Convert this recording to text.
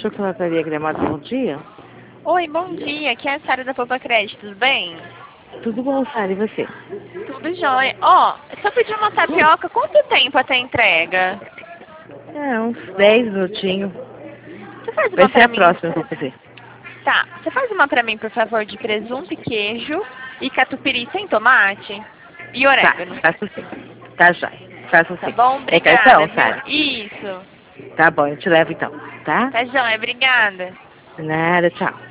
Chocolataria Gramado, bom dia. Oi, bom dia. Aqui é a Sara da Poupa Crédito, tudo bem? Tudo bom, Sara, e você? Tudo jóia. Ó, se eu pedir uma tapioca, quanto tempo até a entrega? Uns 10 minutinhos. Você faz Vai uma ser pra a mim? próxima que eu vou fazer. Tá, você faz uma pra mim, por favor, de presunto e queijo e catupiry sem tomate e Tá, orégano. faço sim. Tá, já. Faço Tá sim. bom? É Obrigada, cartão, viu? Sara? Isso. Tá bom, eu te levo então, tá? Tá jóia, obrigada. Nada, tchau.